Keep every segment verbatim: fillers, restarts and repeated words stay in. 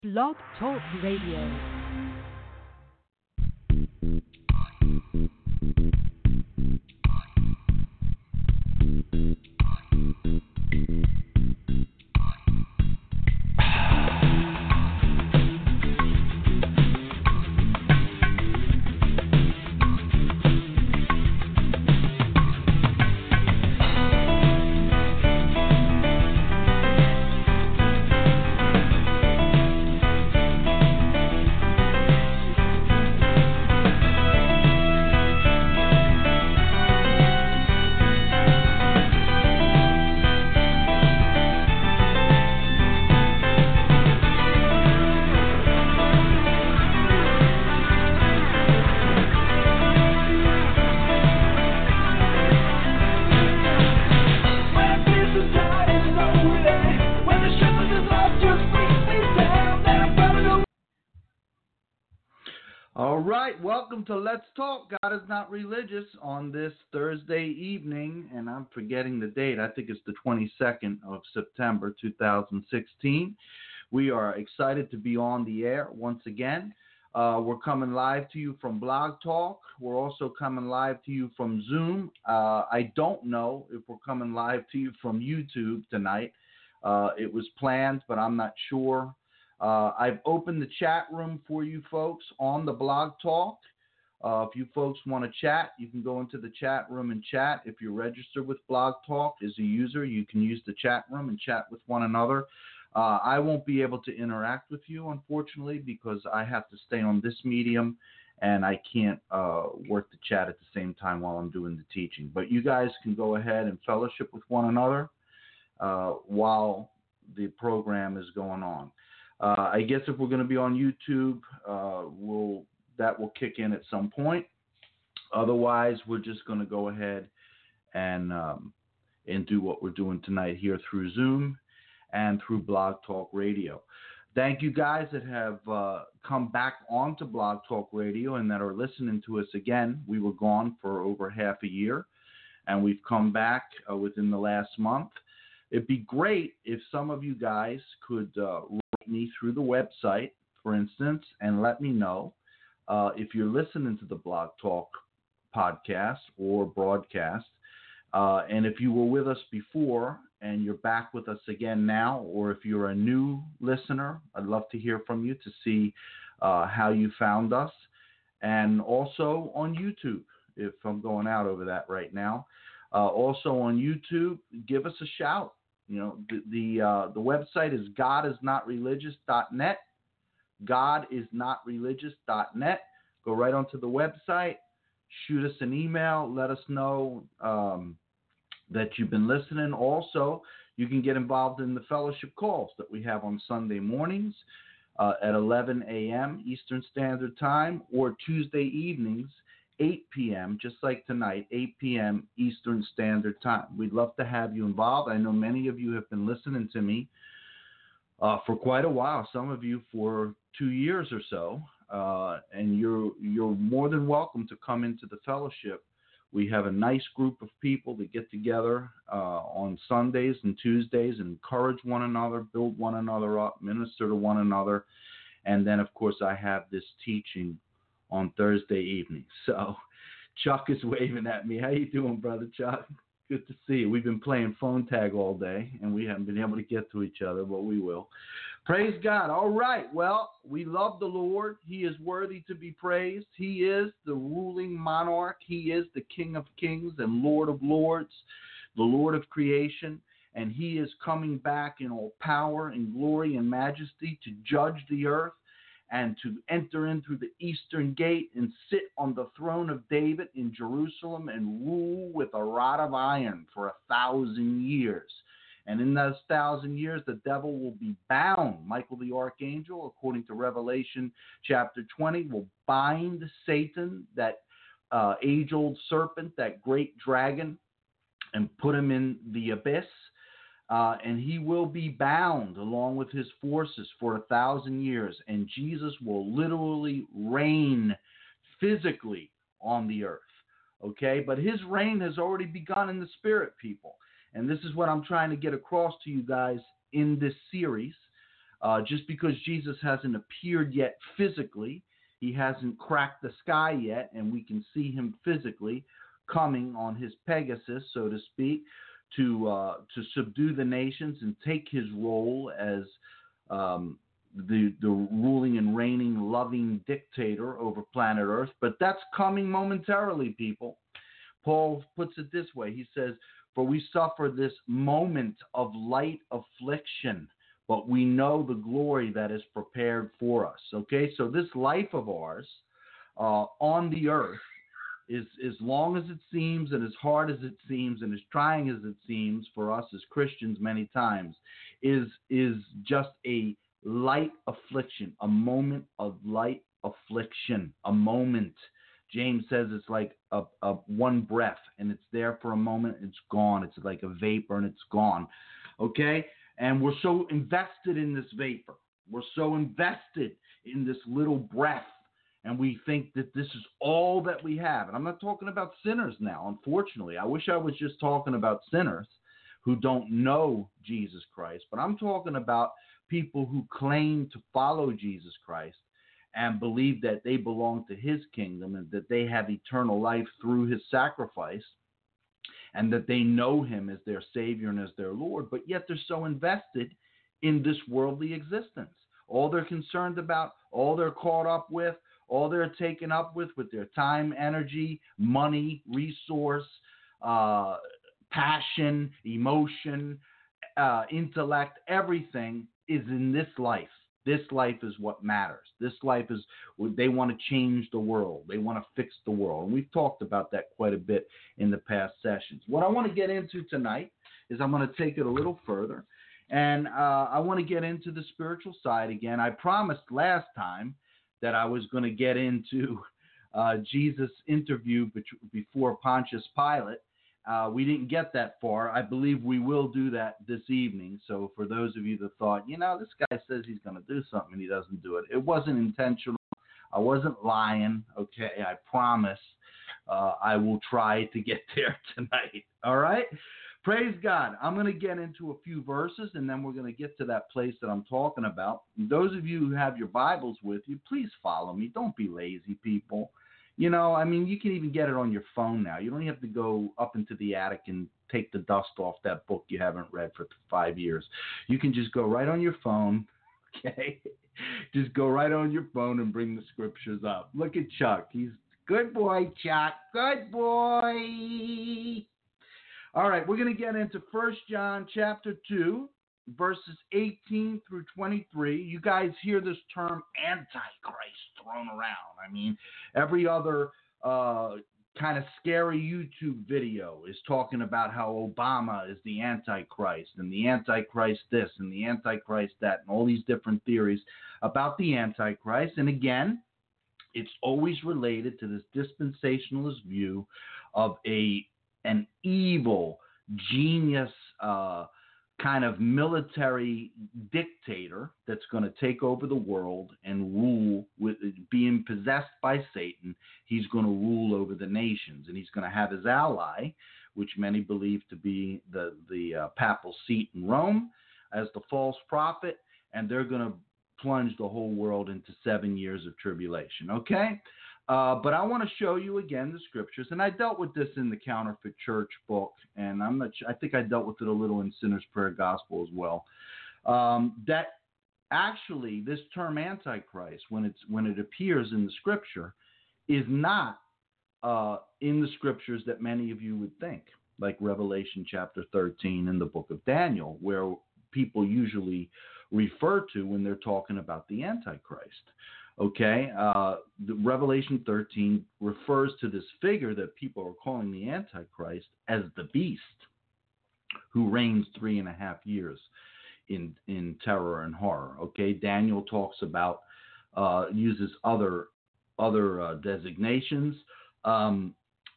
Blog Talk Radio. Welcome to Let's Talk, God is Not Religious, on this Thursday evening, and I'm forgetting the date. I think it's the twenty-second of September, two thousand sixteen. We are excited to be on the air once again. Uh, we're coming live to you from Blog Talk. We're also coming live to you from Zoom. Uh, I don't know if we're coming live to you from YouTube tonight. Uh, it was planned, but I'm not sure. Uh, I've opened the chat room for you folks on the Blog Talk. Uh, if you folks want to chat, you can go into the chat room and chat. If you're registered with Blog Talk as a user, you can use the chat room and chat with one another. Uh, I won't be able to interact with you, unfortunately, because I have to stay on this medium, and I can't uh, work the chat at the same time while I'm doing the teaching. But you guys can go ahead and fellowship with one another uh, while the program is going on. Uh, I guess if we're going to be on YouTube, uh, we'll that will kick in at some point. Otherwise, we're just going to go ahead and um, and do what we're doing tonight here through Zoom and through Blog Talk Radio. Thank you guys that have uh, come back onto Blog Talk Radio and that are listening to us again. We were gone for over half a year, and we've come back uh, within the last month. It'd be great if some of you guys could uh, write me through the website, for instance, and let me know Uh, if you're listening to the Blog Talk podcast or broadcast, uh, and if you were with us before and you're back with us again now, or if you're a new listener, I'd love to hear from you to see uh, how you found us. And also on YouTube, if I'm going out over that right now. Uh, also on YouTube, give us a shout. You know, the the, uh, the website is god is not religious dot net. god is not religious dot net. Go right onto the website, shoot us an email, let us know um, that you've been listening. Also, you can get involved in the fellowship calls that we have on Sunday mornings uh, at eleven a.m. Eastern Standard Time, or Tuesday evenings, eight p.m., just like tonight, eight p.m. Eastern Standard Time. We'd love to have you involved. I know many of you have been listening to me Uh, for quite a while, some of you for two years or so, uh, and you're you're more than welcome to come into the fellowship. We have a nice group of people that get together uh, on Sundays and Tuesdays and encourage one another, build one another up, minister to one another, and then, of course, I have this teaching on Thursday evening. So Chuck is waving at me. How you doing, Brother Chuck? Good to see you. We've been playing phone tag all day, and we haven't been able to get to each other, but we will. Praise God. All right. Well, we love the Lord. He is worthy to be praised. He is the ruling monarch. He is the King of kings and Lord of lords, the Lord of creation, and he is coming back in all power and glory and majesty to judge the earth and to enter in through the eastern gate and sit on the throne of David in Jerusalem and rule with a rod of iron for a thousand years. And in those thousand years, the devil will be bound. Michael the archangel, according to Revelation chapter twenty, will bind Satan, that uh, age-old serpent, that great dragon, and put him in the abyss. Uh, and he will be bound along with his forces for a thousand years. And Jesus will literally reign physically on the earth. Okay? But his reign has already begun in the spirit, people. And this is what I'm trying to get across to you guys in this series. Uh, just because Jesus hasn't appeared yet physically, he hasn't cracked the sky yet, and we can see him physically coming on his Pegasus, so to speak, to uh, to subdue the nations and take his role as um, the the ruling and reigning, loving dictator over planet Earth. But that's coming momentarily, people. Paul puts it this way. He says, "For we suffer this moment of light affliction, but we know the glory that is prepared for us." Okay, so this life of ours uh, on the earth is as long as it seems and as hard as it seems and as trying as it seems for us as Christians many times, is is just a light affliction, a moment of light affliction, a moment. James says it's like a, a one breath, and it's there for a moment, it's gone. It's like a vapor, and it's gone. Okay? And we're so invested in this vapor. We're so invested in this little breath, and we think that this is all that we have. And I'm not talking about sinners now, unfortunately. I wish I was just talking about sinners who don't know Jesus Christ, but I'm talking about people who claim to follow Jesus Christ and believe that they belong to his kingdom and that they have eternal life through his sacrifice and that they know him as their Savior and as their Lord, but yet they're so invested in this worldly existence. All they're concerned about, all they're caught up with, all they're taken up with, with their time, energy, money, resource, uh, passion, emotion, uh, intellect, everything is in this life. This life is what matters. This life is, they want to change the world. They want to fix the world. And we've talked about that quite a bit in the past sessions. What I want to get into tonight is I'm going to take it a little further. And uh, I want to get into the spiritual side again. I promised last time that I was going to get into uh, Jesus' interview be- before Pontius Pilate. Uh, we didn't get that far. I believe we will do that this evening. So for those of you that thought, you know, this guy says he's going to do something and he doesn't do it, it wasn't intentional. I wasn't lying. Okay, I promise uh, I will try to get there tonight. All right? Praise God. I'm going to get into a few verses, and then we're going to get to that place that I'm talking about. And those of you who have your Bibles with you, please follow me. Don't be lazy, people. You know, I mean, you can even get it on your phone now. You don't have to go up into the attic and take the dust off that book you haven't read for five years. You can just go right on your phone, okay? Just go right on your phone and bring the scriptures up. Look at Chuck. He's good boy, Chuck. Good boy. All right, we're going to get into First John chapter two, verses eighteen through twenty-three. You guys hear this term Antichrist thrown around. I mean, every other uh, kind of scary YouTube video is talking about how Obama is the Antichrist and the Antichrist this and the Antichrist that and all these different theories about the Antichrist. And again, it's always related to this dispensationalist view of a an evil, genius, uh, kind of military dictator that's going to take over the world and rule, with being possessed by Satan. He's going to rule over the nations, and he's going to have his ally, which many believe to be the, the uh, papal seat in Rome, as the false prophet, and they're going to plunge the whole world into seven years of tribulation, okay? Uh, but I want to show you again the scriptures, and I dealt with this in the Counterfeit Church book, and I'm not. I think I dealt with it a little in Sinner's Prayer Gospel as well. Um, that actually, this term Antichrist, when it's when it appears in the Scripture, is not uh, in the Scriptures that many of you would think, like Revelation chapter thirteen and the Book of Daniel, where people usually refer to when they're talking about the Antichrist. Okay, uh, the Revelation thirteen refers to this figure that people are calling the Antichrist as the beast, who reigns three and a half years in in terror and horror. Okay, Daniel talks about uh, uses other other uh, designations. Um,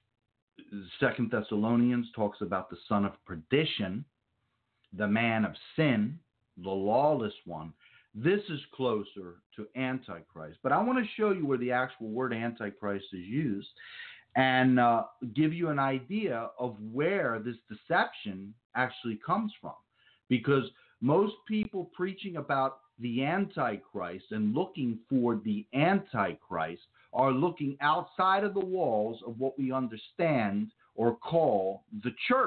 Second Thessalonians talks about the son of perdition, the man of sin, the lawless one. This is closer to Antichrist. But I want to show you where the actual word Antichrist is used and uh, give you an idea of where this deception actually comes from. Because most people preaching about the Antichrist and looking for the Antichrist are looking outside of the walls of what we understand or call the church.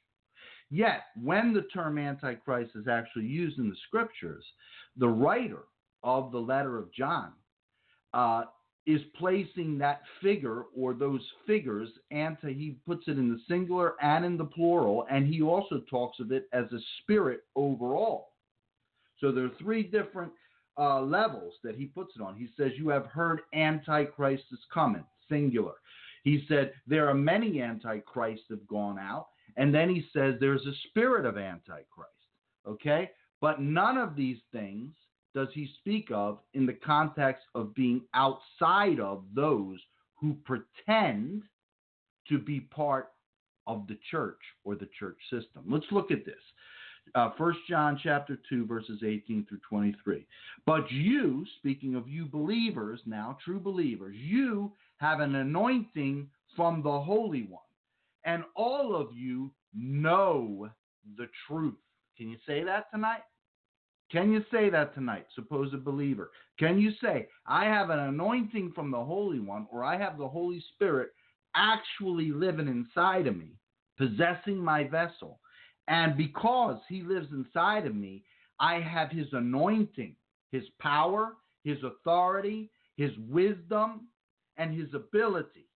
Yet, when the term Antichrist is actually used in the scriptures, the writer of the letter of John uh, is placing that figure or those figures, anti, he puts it in the singular and in the plural, and he also talks of it as a spirit overall. So there are three different uh, levels that he puts it on. He says, you have heard Antichrist is coming, singular. He said, there are many Antichrists have gone out. And then he says there's a spirit of Antichrist, okay? But none of these things does he speak of in the context of being outside of those who pretend to be part of the church or the church system. Let's look at this. Uh, First John chapter two, verses eighteen through twenty-three. But you, speaking of you believers now, true believers, you have an anointing from the Holy One. And all of you know the truth. Can you say that tonight? Can you say that tonight, supposed believer? Can you say, I have an anointing from the Holy One, or I have the Holy Spirit actually living inside of me, possessing my vessel, and because he lives inside of me, I have his anointing, his power, his authority, his wisdom, and his ability.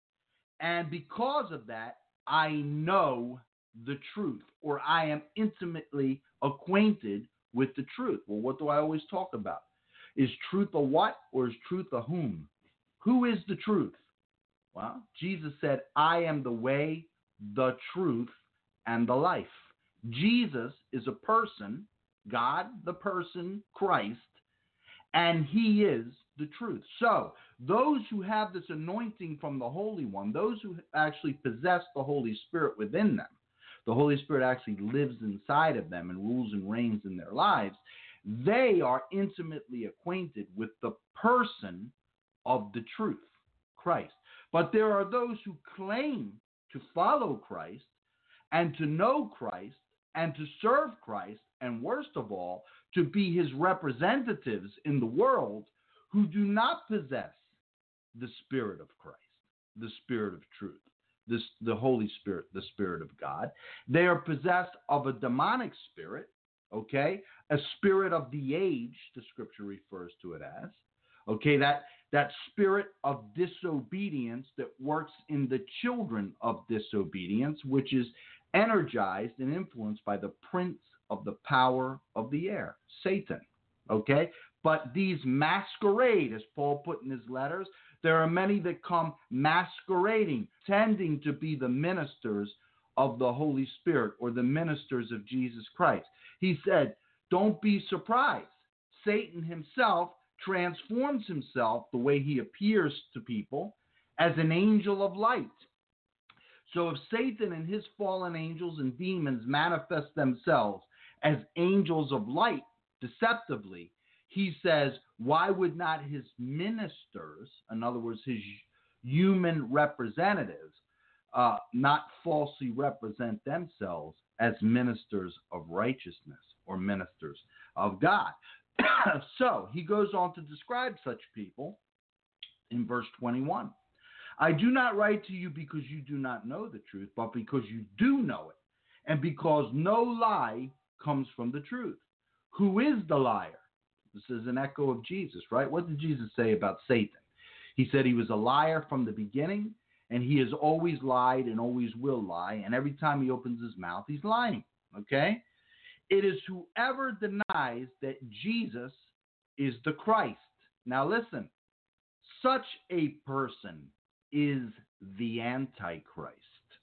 And because of that, I know the truth, or I am intimately acquainted with the truth. Well, what do I always talk about? Is truth a what, or is truth a whom? Who is the truth? Well, Jesus said, I am the way, the truth, and the life. Jesus is a person, God, the person, Christ, and he is the truth. So those who have this anointing from the Holy One, those who actually possess the Holy Spirit within them, the Holy Spirit actually lives inside of them and rules and reigns in their lives, they are intimately acquainted with the person of the truth, Christ. But there are those who claim to follow Christ and to know Christ and to serve Christ, and worst of all, to be his representatives in the world, who do not possess the Spirit of Christ, the Spirit of truth, this, the Holy Spirit, the Spirit of God. They are possessed of a demonic spirit, okay, a spirit of the age, the scripture refers to it as, okay, that, that spirit of disobedience that works in the children of disobedience, which is energized and influenced by the prince of the power of the air, Satan, okay? But these masquerade, as Paul put in his letters, there are many that come masquerading, tending to be the ministers of the Holy Spirit or the ministers of Jesus Christ. He said, don't be surprised. Satan himself transforms himself the way he appears to people as an angel of light. So if Satan and his fallen angels and demons manifest themselves as angels of light deceptively, he says, why would not his ministers, in other words, his human representatives, uh, not falsely represent themselves as ministers of righteousness or ministers of God? So he goes on to describe such people in verse twenty-one. I do not write to you because you do not know the truth, but because you do know it, and because no lie comes from the truth. Who is the liar? This is an echo of Jesus, right? What did Jesus say about Satan? He said he was a liar from the beginning, and he has always lied and always will lie, and every time he opens his mouth, he's lying, okay? It is whoever denies that Jesus is the Christ. Now listen, such a person is the Antichrist,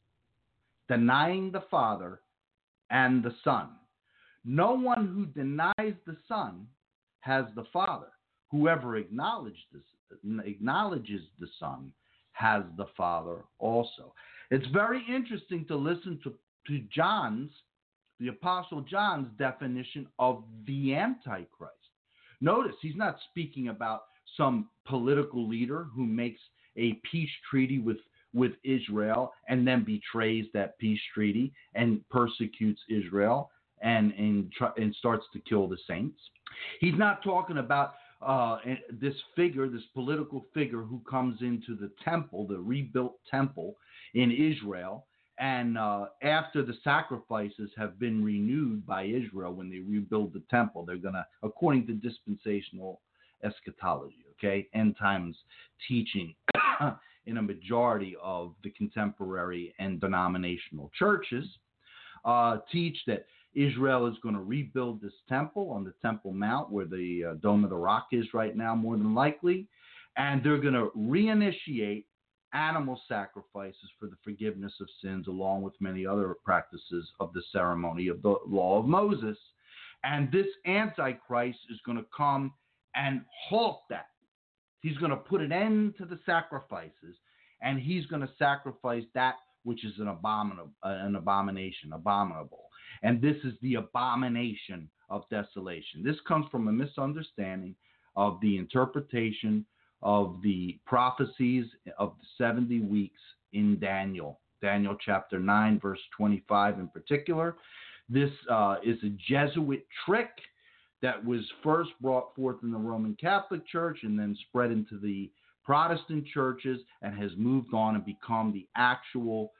denying the Father and the Son. No one who denies the Son has the Father. Whoever acknowledges acknowledges the Son has the Father also. It's very interesting to listen to, to John's, the Apostle John's definition of the Antichrist. Notice he's not speaking about some political leader who makes a peace treaty with, with Israel and then betrays that peace treaty and persecutes Israel and, and, and starts to kill the saints. He's not talking about uh, this figure, this political figure who comes into the temple, the rebuilt temple in Israel. And uh, after the sacrifices have been renewed by Israel, when they rebuild the temple, they're going to, according to dispensational eschatology, okay, end times teaching in a majority of the contemporary and denominational churches, uh, teach that Israel is going to rebuild this temple on the Temple Mount, where the uh, Dome of the Rock is right now, more than likely, and they're going to reinitiate animal sacrifices for the forgiveness of sins, along with many other practices of the ceremony of the law of Moses. And this Antichrist is going to come and halt that. He's going to put an end to the sacrifices, and he's going to sacrifice that which is an abominable, uh, an abomination, abominable. And this is the abomination of desolation. This comes from a misunderstanding of the interpretation of the prophecies of the seventy weeks in Daniel, Daniel chapter nine, verse twenty-five in particular. This uh, is a Jesuit trick that was first brought forth in the Roman Catholic Church and then spread into the Protestant churches and has moved on and become the actual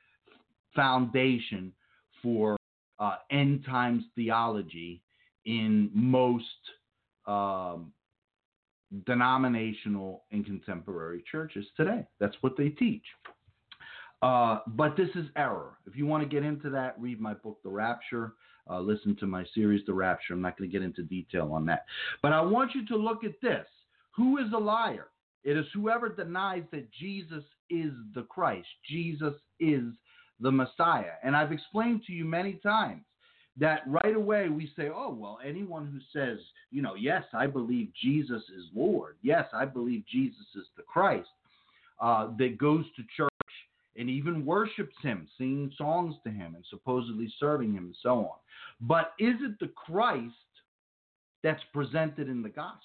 foundation for uh, end times theology in most um, denominational and contemporary churches today. That's what they teach. Uh, but this is error. If you want to get into that, read my book, The Rapture. Uh, listen to my series, The Rapture. I'm not going to get into detail on that. But I want you to look at this. Who is a liar? It is whoever denies that Jesus is the Christ. Jesus is the Messiah. And I've explained to you many times that right away we say, oh, well, anyone who says, you know, yes, I believe Jesus is Lord. Yes, I believe Jesus is the Christ, uh, that goes to church and even worships him, singing songs to him and supposedly serving him and so on. But is it the Christ that's presented in the Gospels?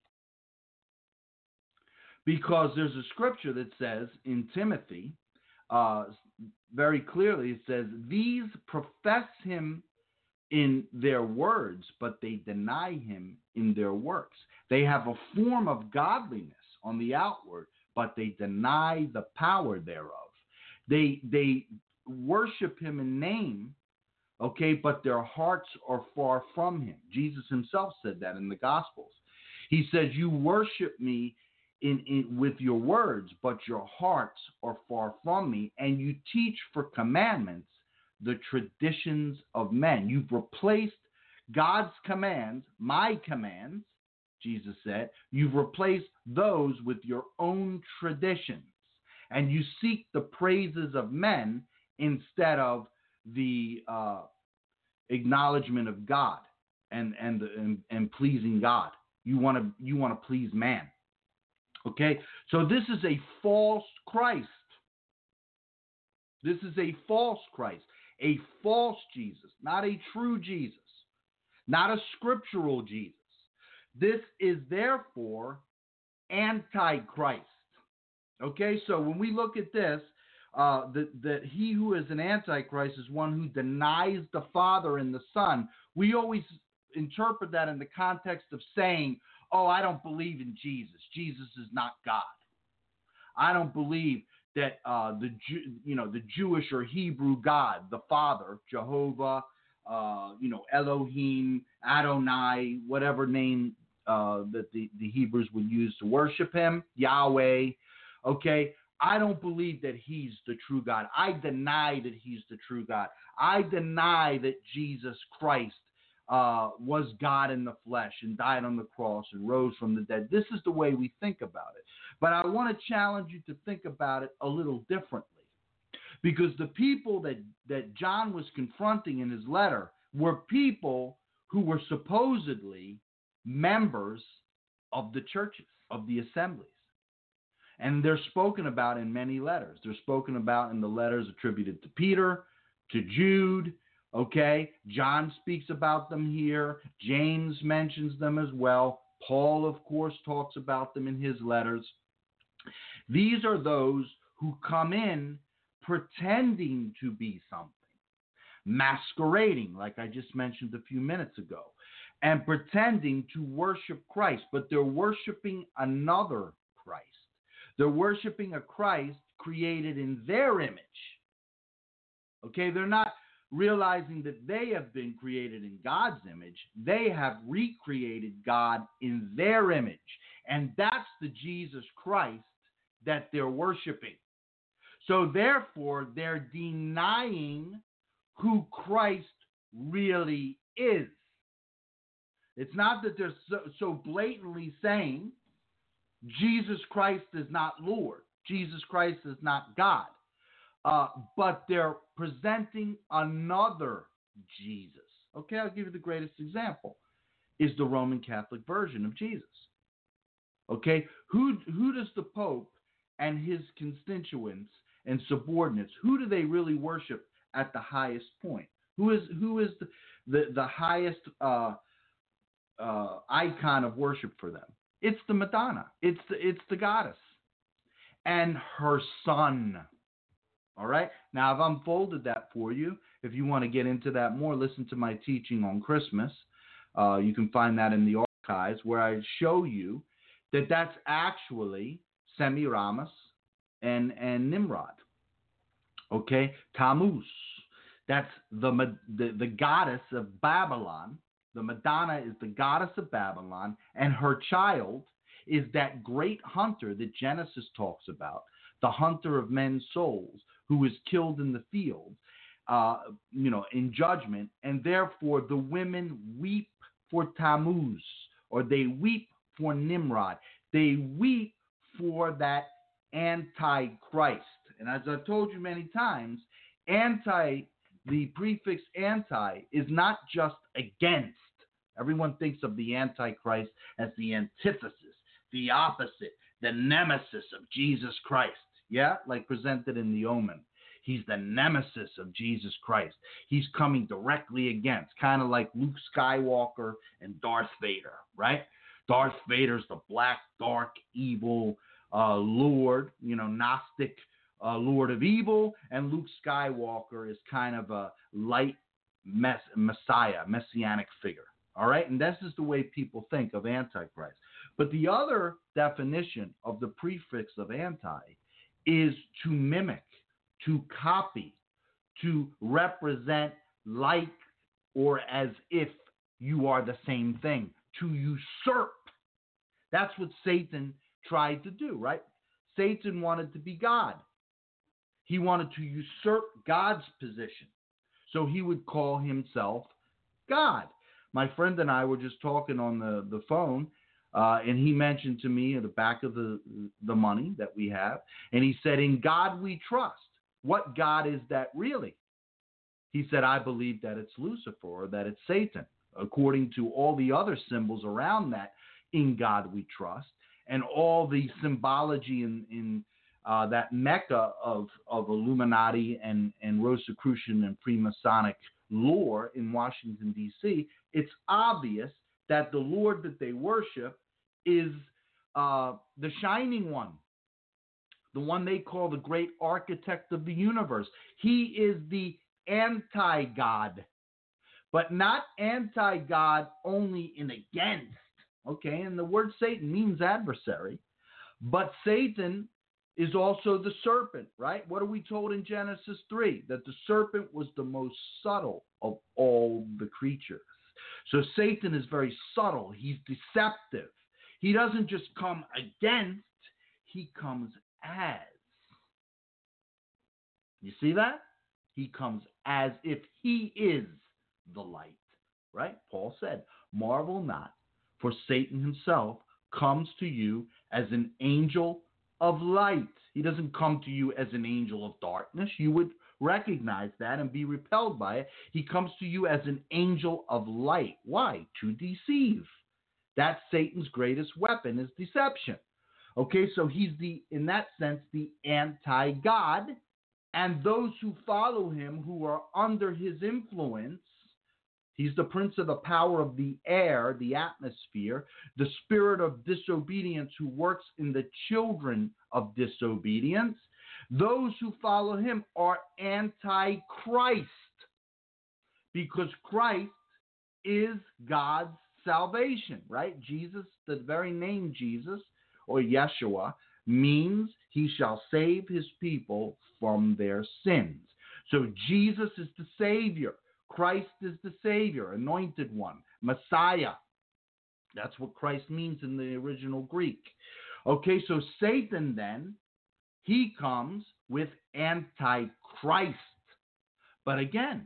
Because there's a scripture that says in Timothy, uh, very clearly, it says, these profess him in their words, but they deny him in their works. They have a form of godliness on the outward, but they deny the power thereof. They they worship him in name, okay, but their hearts are far from him. Jesus himself said that in the Gospels. He says, you worship me in, in with your words, but your hearts are far from me, and you teach for commandments the traditions of men. You've replaced God's commands, my commands, Jesus said. You've replaced those with your own traditions. And you seek the praises of men instead of the uh, acknowledgement of God and, and, and, and pleasing God. You want to you want to please man. Okay? So this is a false Christ. This is a false Christ. A false Jesus, not a true Jesus, not a scriptural Jesus. This is therefore Antichrist. Okay, so when we look at this, uh, that, that he who is an Antichrist is one who denies the Father and the Son. We always interpret that in the context of saying, oh, I don't believe in Jesus. Jesus is not God. I don't believe that uh, the Jew, you know the Jewish or Hebrew God, the Father, Jehovah, uh, you know Elohim, Adonai, whatever name uh, that the, the Hebrews would use to worship him, Yahweh. Okay, I don't believe that he's the true God. I deny that he's the true God. I deny that Jesus Christ uh, was God in the flesh and died on the cross and rose from the dead. This is the way we think about it. But I want to challenge you to think about it a little differently. Because the people that, that John was confronting in his letter were people who were supposedly members of the churches, of the assemblies. And they're spoken about in many letters. They're spoken about in the letters attributed to Peter, to Jude, okay? John speaks about them here. James mentions them as well. Paul, of course, talks about them in his letters. These are those who come in pretending to be something, masquerading, like I just mentioned a few minutes ago. and pretending to worship Christ, but they're worshiping another Christ. They're worshiping a Christ created in their image. Okay, they're not realizing that they have been created in God's image. They have recreated God in their image. And that's the Jesus Christ that they're worshiping. So therefore, they're denying who Christ really is. It's not that they're so, so blatantly saying Jesus Christ is not Lord. Jesus Christ is not God. Uh, but they're presenting another Jesus. Okay, I'll give you the greatest example, is the Roman Catholic version of Jesus. Okay, who, who does the Pope and his constituents and subordinates, who do they really worship at the highest point? Who is, who is the, the, the highest uh, uh, icon of worship for them? It's the Madonna. It's the, it's the goddess. And her son. All right. Now, I've unfolded that for you. If you want to get into that more, listen to my teaching on Christmas. Uh, you can find that in the archives where I show you that that's actually Semiramis and, and Nimrod. Okay. Tammuz. That's the, the, the goddess of Babylon. The Madonna is the goddess of Babylon, and her child is that great hunter that Genesis talks about, the hunter of men's souls, who is killed in the field, uh, you know, in judgment, and therefore the women weep for Tammuz, or they weep for Nimrod. They weep for that Antichrist. And as I've told you many times, anti, the prefix anti is not just against. Everyone thinks of the Antichrist as the antithesis, the opposite, the nemesis of Jesus Christ. Yeah, like presented in the Omen. He's the nemesis of Jesus Christ. He's coming directly against, kind of like Luke Skywalker and Darth Vader, right? Darth Vader's the black, dark, evil uh, Lord, you know, Gnostic uh, Lord of evil, and Luke Skywalker is kind of a light mess, Messiah, messianic figure. All right, and this is the way people think of Antichrist. But the other definition of the prefix of anti is to mimic, to copy, to represent like or as if you are the same thing, to usurp. That's what Satan tried to do, right? Satan wanted to be God. He wanted to usurp God's position. So he would call himself God. My friend and I were just talking on the, the phone, uh, and he mentioned to me at the back of the, the money that we have, and he said, in God we trust. What God is that really? He said, I believe that it's Lucifer or that it's Satan, according to all the other symbols around that, in God we trust, and all the symbology in, in uh, that mecca of, of Illuminati and, and Rosicrucian and Freemasonic lore in Washington, D C, it's obvious that the Lord that they worship is uh, the Shining One, the one they call the great architect of the universe. He is the anti-God, but not anti-God only in against. Okay, and the word Satan means adversary, but Satan is also the serpent, right? What are we told in Genesis three? That the serpent was the most subtle of all the creatures. So Satan is very subtle. He's deceptive. He doesn't just come against, he comes as. You see that? He comes as if he is the light, right? Paul said, marvel not, for Satan himself comes to you as an angel of light. He doesn't come to you as an angel of darkness. You would recognize that and be repelled by it. He comes to you as an angel of light. Why? To deceive. That's Satan's greatest weapon, is deception. Okay, so he's the, in that sense, the anti-God, and those who follow him, who are under his influence. He's the prince of the power of the air, the atmosphere, the spirit of disobedience who works in the children of disobedience. Those who follow him are anti-Christ, because Christ is God's salvation, right? Jesus, the very name Jesus or Yeshua, means he shall save his people from their sins. So Jesus is the Savior. Christ is the Savior, anointed one, Messiah. That's what Christ means in the original Greek. Okay, so Satan then, he comes with Antichrist. But again,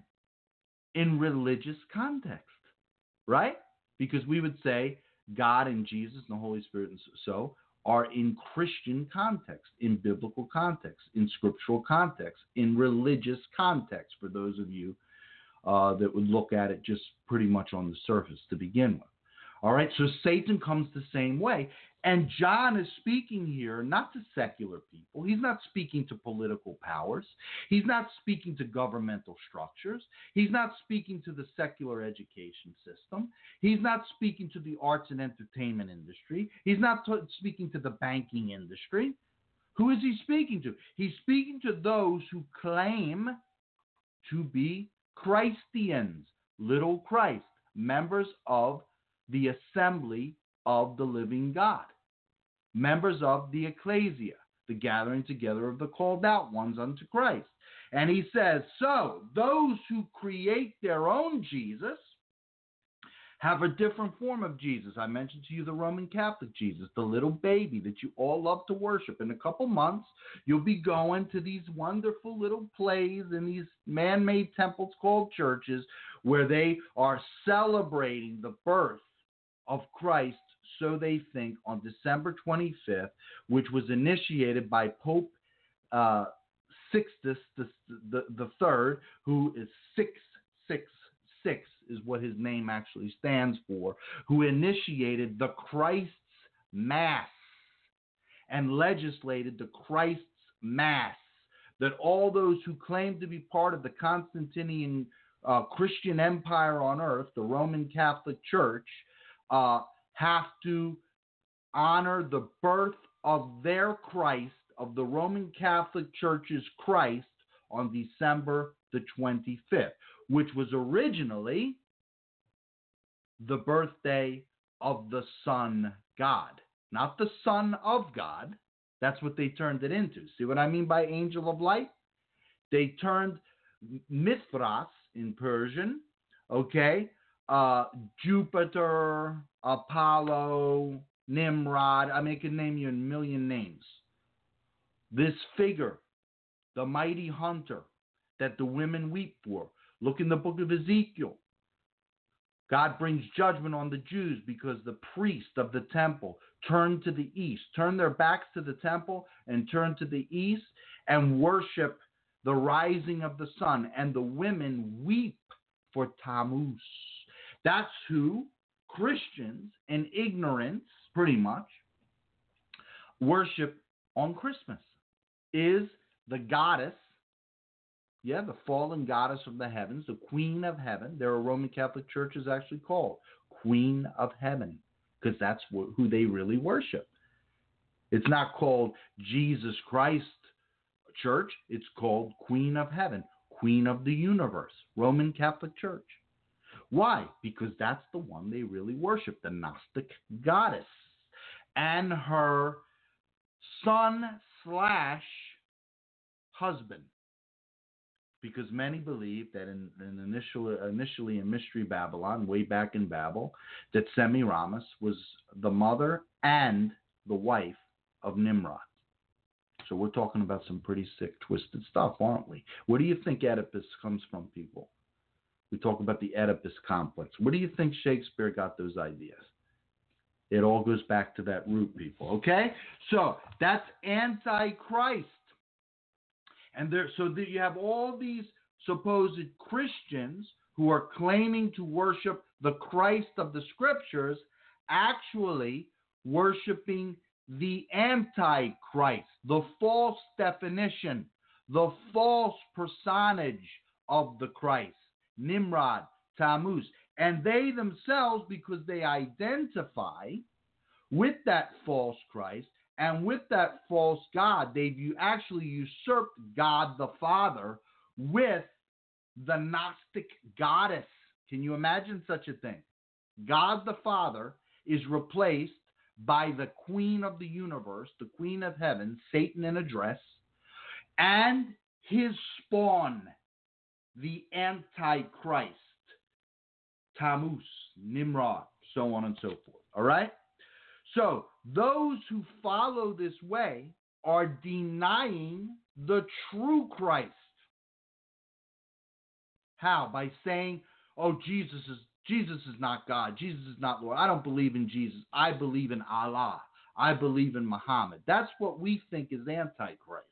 in religious context, right? Because we would say God and Jesus and the Holy Spirit and so are in Christian context, in biblical context, in scriptural context, in religious context, for those of you uh, that would look at it just pretty much on the surface to begin with. All right, so Satan comes the same way. And John is speaking here not to secular people. He's not speaking to political powers. He's not speaking to governmental structures. He's not speaking to the secular education system. He's not speaking to the arts and entertainment industry. He's not t- speaking to the banking industry. Who is he speaking to? He's speaking to those who claim to be Christians, little Christ, members of the assembly of the living God, members of the ecclesia, the gathering together of the called out ones unto Christ. And he says, so those who create their own Jesus have a different form of Jesus. I mentioned to you the Roman Catholic Jesus, the little baby that you all love to worship. In a couple months, you'll be going to these wonderful little plays in these man-made temples called churches where they are celebrating the birth of Christ, so they think, on December twenty-fifth, which was initiated by Pope uh, Sixtus the, the, the third, who is six six six is what his name actually stands for, who initiated the Christ's Mass and legislated the Christ's Mass, that all those who claim to be part of the Constantinian uh, Christian empire on earth, the Roman Catholic Church, Uh, have to honor the birth of their Christ, of the Roman Catholic Church's Christ, on December the twenty-fifth, which was originally the birthday of the Sun God, not the Son of God. That's what they turned it into. See what I mean by angel of light? They turned Mithras in Persian, okay, Uh, Jupiter, Apollo, Nimrod. I mean, I can name you a million names. This figure, the mighty hunter that the women weep for. Look in the book of Ezekiel. God brings judgment on the Jews because the priests of the temple turned to the east, turned their backs to the temple and turned to the east and worship the rising of the sun. And the women weep for Tammuz. That's who Christians in ignorance, pretty much, worship on Christmas, is the goddess, yeah, the fallen goddess of the heavens, the Queen of Heaven. There are Roman Catholic churches actually called Queen of Heaven, because that's wh- who they really worship. It's not called Jesus Christ Church. It's called Queen of Heaven, Queen of the Universe, Roman Catholic Church. Why? Because that's the one they really worship, the Gnostic goddess, and her son slash husband. Because many believe that in, in initially, initially in Mystery Babylon, way back in Babel, that Semiramis was the mother and the wife of Nimrod. So we're talking about some pretty sick, twisted stuff, aren't we? Where do you think Oedipus comes from, people? We talk about the Oedipus complex. Where do you think Shakespeare got those ideas? It all goes back to that root, people. Okay? So that's Antichrist. And there, so that you have all these supposed Christians who are claiming to worship the Christ of the Scriptures, actually worshiping the Antichrist, the false definition, the false personage of the Christ. Nimrod, Tammuz, and they themselves, because they identify with that false Christ and with that false God, they've actually usurped God the Father with the Gnostic goddess. Can you imagine such a thing? God the Father, is replaced by the queen of the universe, the queen of heaven, Satan in a dress, and his spawn, the Antichrist, Tammuz, Nimrod, so on and so forth. All right? So those who follow this way are denying the true Christ. How? By saying, oh, Jesus is Jesus is not God. Jesus is not Lord. I don't believe in Jesus. I believe in Allah. I believe in Muhammad. That's what we think is Antichrist.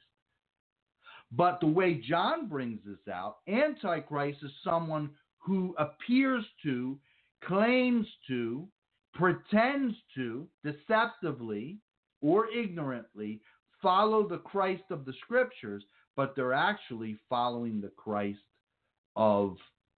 But the way John brings this out, Antichrist is someone who appears to, claims to, pretends to, deceptively or ignorantly follow the Christ of the Scriptures, but they're actually following the Christ of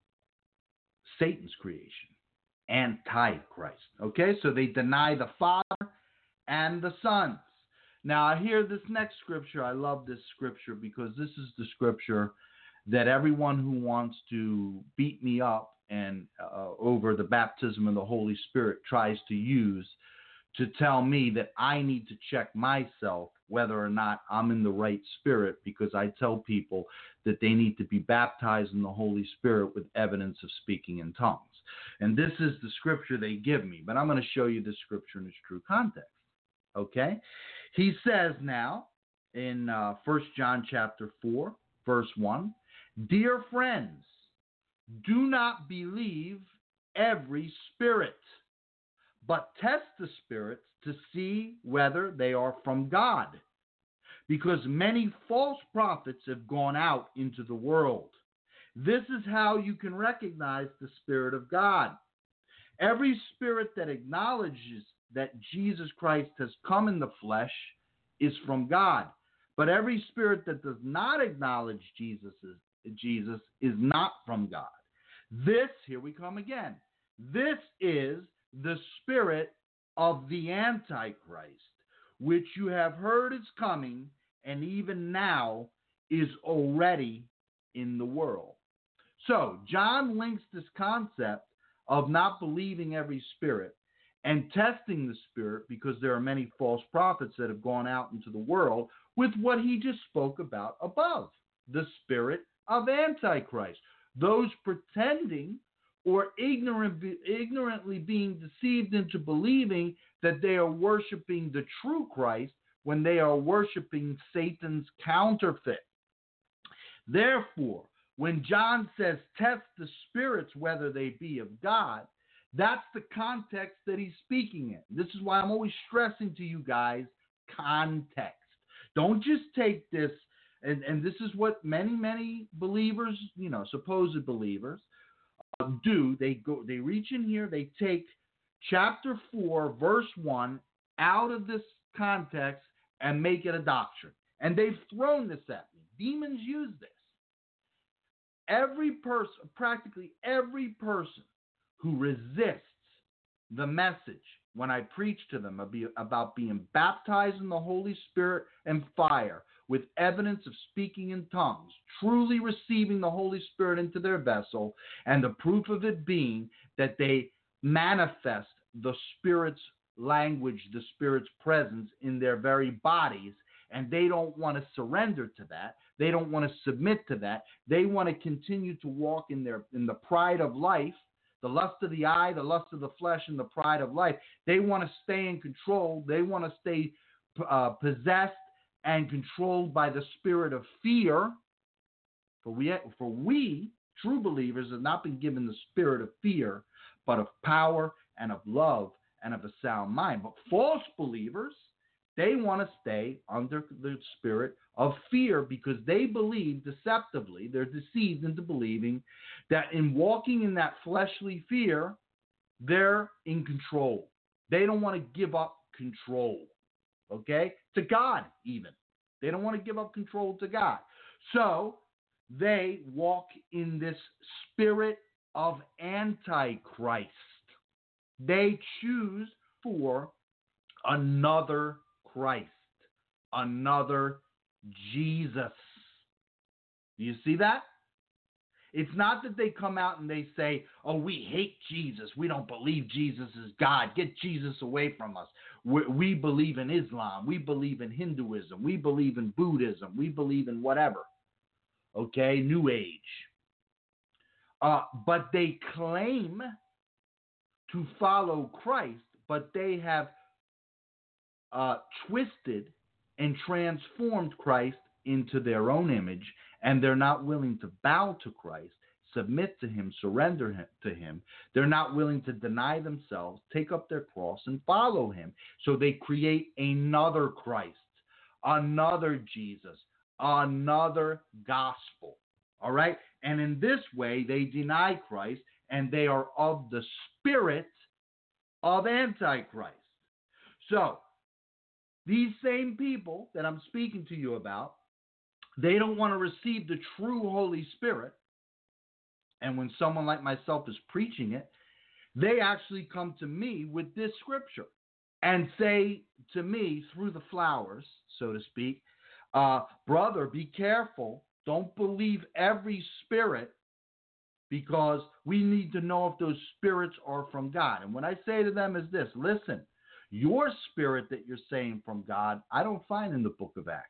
Satan's creation, Antichrist. Okay, so they deny the Father and the Son. Now, I hear this next scripture. I love this scripture because this is the scripture that everyone who wants to beat me up and uh, over the baptism of the Holy Spirit tries to use to tell me that I need to check myself whether or not I'm in the right spirit, because I tell people that they need to be baptized in the Holy Spirit with evidence of speaking in tongues. And this is the scripture they give me, but I'm going to show you this scripture in its true context. Okay? He says now in uh, First John chapter four, verse one, dear friends, do not believe every spirit, but test the spirits to see whether they are from God, because many false prophets have gone out into the world. This is how you can recognize the Spirit of God. Every spirit that acknowledges that Jesus Christ has come in the flesh is from God, but every spirit that does not acknowledge Jesus is, Jesus is not from God. This, here we come again, this is the spirit of the Antichrist, which you have heard is coming and even now is already in the world. So John links this concept of not believing every spirit and testing the spirit, because there are many false prophets that have gone out into the world, with what he just spoke about above, the spirit of Antichrist. Those pretending or ignorant, ignorantly being deceived into believing that they are worshiping the true Christ when they are worshiping Satan's counterfeit. Therefore, when John says test the spirits whether they be of God, that's the context that he's speaking in. This is why I'm always stressing to you guys context. Don't just take this, and, and this is what many, many believers, you know, supposed believers, do. They go, they reach in here, they take chapter four, verse one out of this context and make it a doctrine. And they've thrown this at me. Demons use this. Every person, practically every person who resists the message when I preach to them about being baptized in the Holy Spirit and fire, with evidence of speaking in tongues, truly receiving the Holy Spirit into their vessel, and the proof of it being that they manifest the Spirit's language, the Spirit's presence in their very bodies, and they don't want to surrender to that. They don't want to submit to that. They want to continue to walk in their in the pride of life, the lust of the eye, the lust of the flesh, and the pride of life. They want to stay in control. They want to stay uh, possessed and controlled by the spirit of fear. For we, for we, true believers, have not been given the spirit of fear, but of power and of love and of a sound mind. But false believers, they want to stay under the spirit of fear, because they believe deceptively, they're deceived into believing that in walking in that fleshly fear, they're in control. They don't want to give up control, okay, to God even. They don't want to give up control to God. So they walk in this spirit of Antichrist. They choose for another Christ, another Jesus. Do you see that? It's not that they come out and they say, oh, we hate Jesus. We don't believe Jesus is God. Get Jesus away from us. We, we believe in Islam. We believe in Hinduism. We believe in Buddhism. We believe in whatever. Okay, New Age. Uh, but they claim to follow Christ, but they have uh, twisted and transformed Christ into their own image, and they're not willing to bow to Christ, submit to him, surrender him, to him. They're not willing to deny themselves, take up their cross, and follow him. So they create another Christ, another Jesus, another gospel. All right? And in this way, they deny Christ, and they are of the spirit of Antichrist. So, these same people that I'm speaking to you about, they don't want to receive the true Holy Spirit. And when someone like myself is preaching it, they actually come to me with this scripture and say to me through the flowers, so to speak, uh, brother, be careful. Don't believe every spirit, because we need to know if those spirits are from God. And what I say to them is this: listen, your spirit that you're saying from God, I don't find in the book of Acts.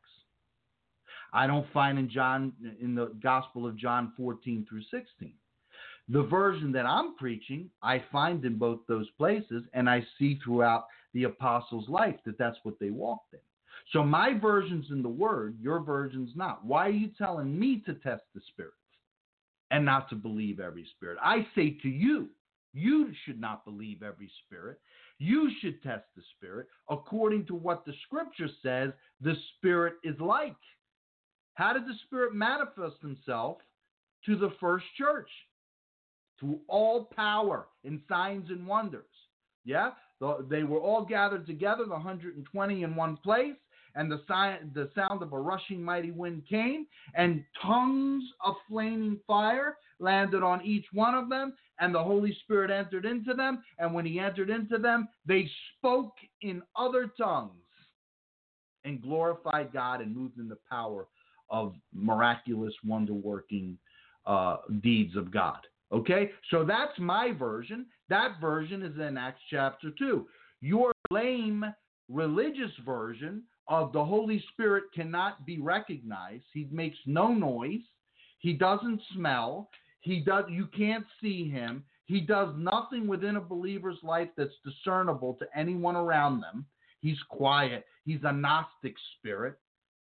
I don't find in John, in the Gospel of John fourteen through sixteen. The version that I'm preaching, I find in both those places, and I see throughout the apostles' life that that's what they walked in. So my version's in the Word, your version's not. Why are you telling me to test the spirits and not to believe every spirit? I say to you, you should not believe every spirit. You should test the spirit according to what the scripture says the spirit is like. How did the Spirit manifest himself to the first church? Through all power and signs and wonders. Yeah? They were all gathered together, the one hundred twenty in one place, and the, si- the sound of a rushing mighty wind came, and tongues of flaming fire landed on each one of them, and the Holy Spirit entered into them, and when he entered into them, they spoke in other tongues and glorified God and moved in the power of miraculous, wonder-working uh, deeds of God. Okay? So that's my version. That version is in Acts chapter two. Your lame religious version of the Holy Spirit cannot be recognized. He makes no noise. He doesn't smell. He does. You can't see him. He does nothing within a believer's life that's discernible to anyone around them. He's quiet. He's a Gnostic spirit.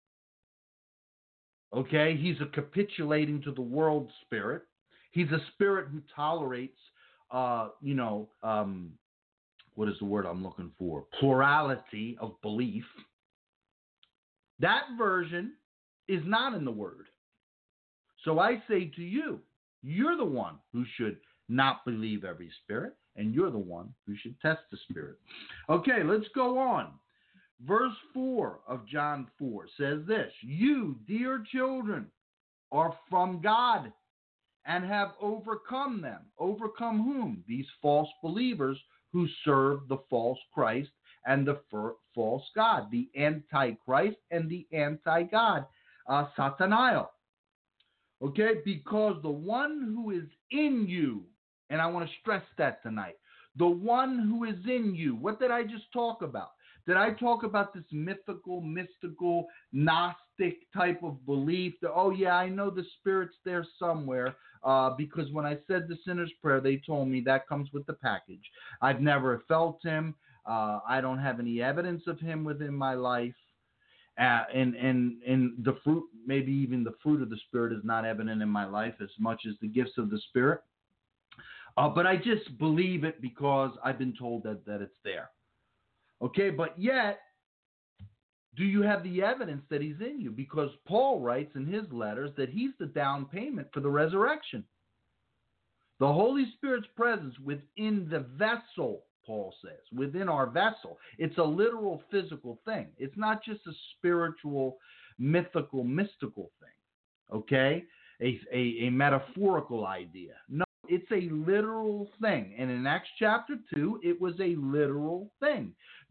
Okay, he's a capitulating to the world spirit. He's a spirit who tolerates, uh, you know, um, what is the word I'm looking for? Plurality of belief. That version is not in the Word. So I say to you, you're the one who should not believe every spirit, and you're the one who should test the spirit. Okay, let's go on. Verse four of John four says this: you, dear children, are from God and have overcome them. Overcome whom? These false believers who serve the false Christ and the fir- false God, the Antichrist and the anti-God, uh, Satanael. Okay, because the one who is in you, and I want to stress that tonight, the one who is in you, what did I just talk about? Did I talk about this mythical, mystical, Gnostic type of belief that, oh, yeah, I know the Spirit's there somewhere uh, because when I said the sinner's prayer, they told me that comes with the package. I've never felt him. Uh, I don't have any evidence of him within my life. Uh, and, and, and the fruit, maybe even the fruit of the Spirit is not evident in my life as much as the gifts of the Spirit. Uh, but I just believe it because I've been told that, that it's there. Okay, but yet, do you have the evidence that he's in you? Because Paul writes in his letters that he's the down payment for the resurrection. The Holy Spirit's presence within the vessel, Paul says, within our vessel. It's a literal physical thing. It's not just a spiritual, mythical, mystical thing, okay? A, a, a metaphorical idea. No. It's a literal thing. And in Acts chapter two, it was a literal thing.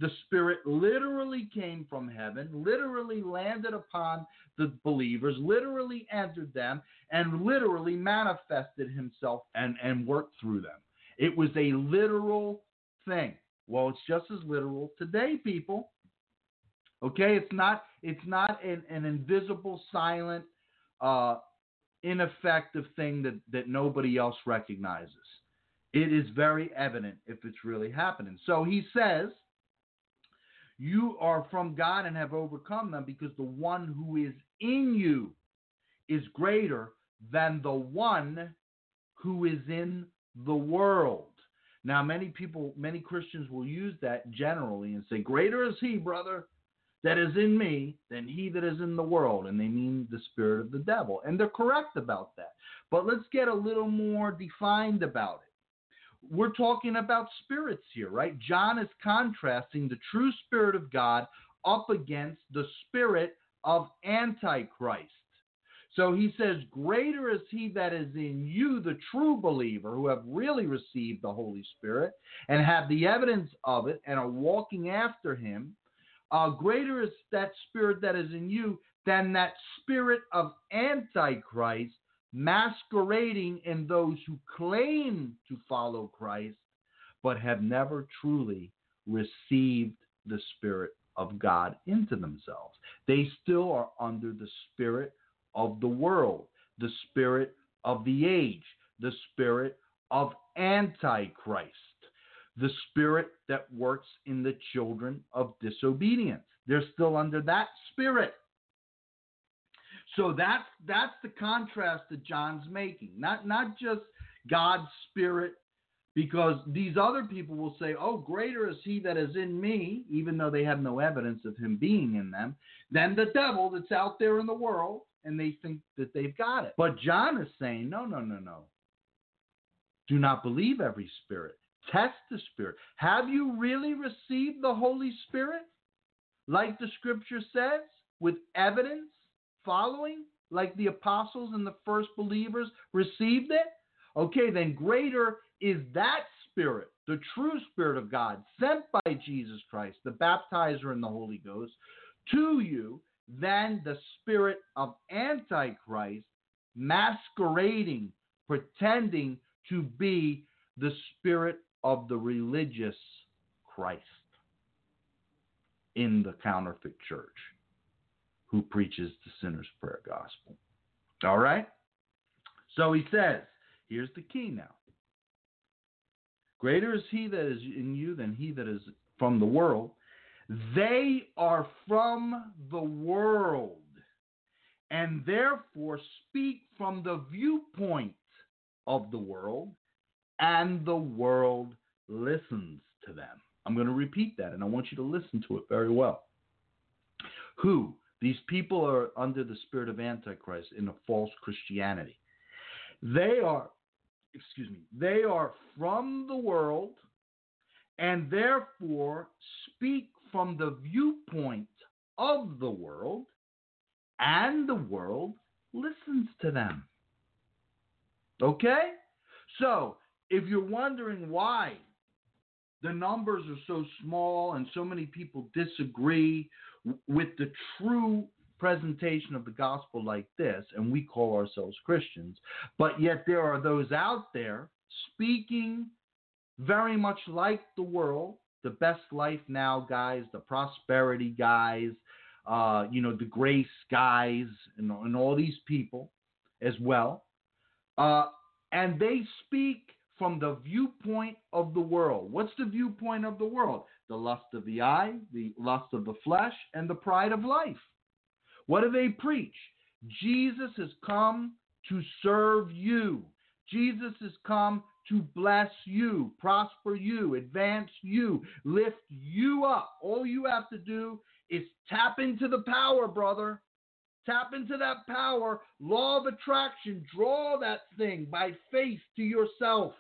The Spirit literally came from heaven, literally landed upon the believers, literally entered them, and literally manifested himself and, and worked through them. It was a literal thing. Well, it's just as literal today, people. Okay, it's not it's not an, an invisible, silent, uh, ineffective thing that, that nobody else recognizes. It is very evident if it's really happening. So he says, you are from God and have overcome them because the one who is in you is greater than the one who is in the world. Now, many people, many Christians will use that generally and say, greater is he, brother, that is in me than he that is in the world. And they mean the spirit of the devil. And they're correct about that. But let's get a little more defined about it. We're talking about spirits here, right? John is contrasting the true Spirit of God up against the spirit of Antichrist. So he says, greater is he that is in you, the true believer, who have really received the Holy Spirit and have the evidence of it and are walking after him. Uh, greater is that spirit that is in you than that spirit of Antichrist masquerading in those who claim to follow Christ, but have never truly received the Spirit of God into themselves. They still are under the spirit of the world, the spirit of the age, the spirit of Antichrist, the spirit that works in the children of disobedience. They're still under that spirit. So that's that's the contrast that John's making. Not not just God's Spirit, because these other people will say, oh, greater is he that is in me, even though they have no evidence of him being in them, than the devil that's out there in the world, and they think that they've got it. But John is saying, no, no, no, no. Do not believe every spirit. Test the Spirit. Have you really received the Holy Spirit, like the Scripture says, with evidence? Following, like the apostles and the first believers received it? Okay, then greater is that Spirit, the true Spirit of God, sent by Jesus Christ, the baptizer in the Holy Ghost, to you than the spirit of Antichrist masquerading, pretending to be the spirit of the religious Christ in the counterfeit church, who preaches the sinner's prayer gospel. All right? So he says, here's the key now. Greater is he that is in you than he that is from the world. They are from the world, and therefore speak from the viewpoint of the world, and the world listens to them. I'm going to repeat that, and I want you to listen to it very well. Who? These people are under the spirit of Antichrist in a false Christianity. They are, excuse me, they are from the world and therefore speak from the viewpoint of the world, and the world listens to them. Okay? So, if you're wondering why the numbers are so small and so many people disagree with the true presentation of the gospel like this, and we call ourselves Christians, but yet there are those out there speaking very much like the world, the best life now guys, the prosperity guys, uh, you know, the grace guys, and, and all these people as well. Uh, and they speak from the viewpoint of the world. What's the viewpoint of the world? The lust of the eye, the lust of the flesh, and the pride of life. What do they preach? Jesus has come to serve you. Jesus has come to bless you, prosper you, advance you, lift you up. All you have to do is tap into the power, brother. Tap into that power, law of attraction. Draw that thing by faith to yourself.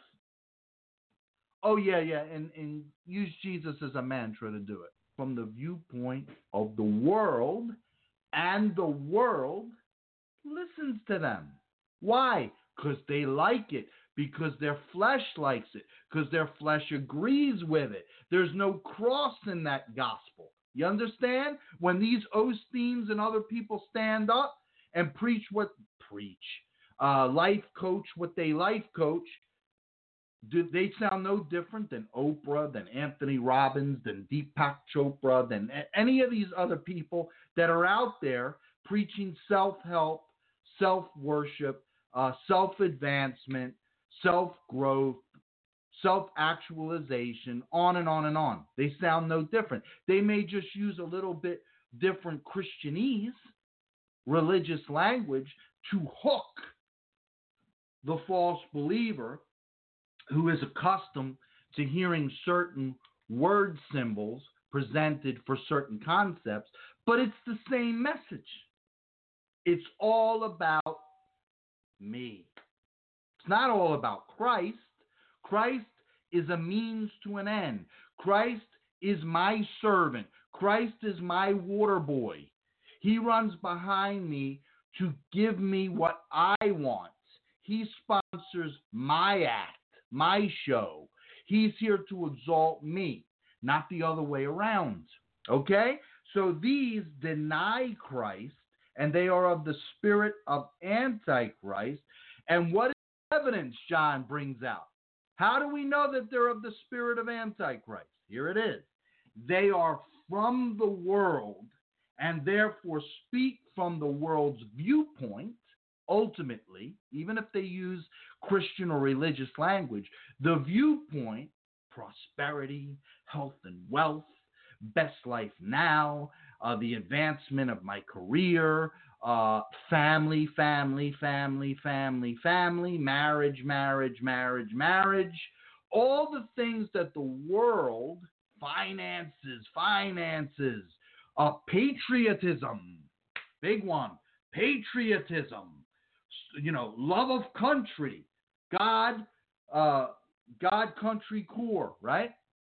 Oh, yeah, yeah, and, and use Jesus as a mantra to do it. From the viewpoint of the world, and the world listens to them. Why? Because they like it. because their flesh likes it, because their flesh agrees with it. There's no cross in that gospel. You understand? When these Osteens and other people stand up and preach what preach, uh, life coach what they life coach, do they sound no different than Oprah, than Anthony Robbins, than Deepak Chopra, than any of these other people that are out there preaching self-help, self-worship, uh, self-advancement, self-growth, self-actualization, on and on and on. They sound no different. They may just use a little bit different Christianese, religious language to hook the false believer who is accustomed to hearing certain word symbols presented for certain concepts, but it's the same message. It's all about me. It's not all about Christ. Christ is a means to an end. Christ is my servant. Christ is my water boy. He runs behind me to give me what I want. He sponsors my act, my show. He's here to exalt me, not the other way around. Okay? So these deny Christ, and they are of the spirit of Antichrist. And what evidence John brings out? How do we know that they're of the spirit of Antichrist? Here it is. They are from the world and therefore speak from the world's viewpoint. Ultimately, even if they use Christian or religious language, the viewpoint, prosperity, health and wealth, best life now, uh, the advancement of my career, uh, family, family, family, family, family, marriage, marriage, marriage, marriage, all the things that the world, finances, finances, uh, patriotism, big one, patriotism, you know, love of country, God, uh, God, country, core, right?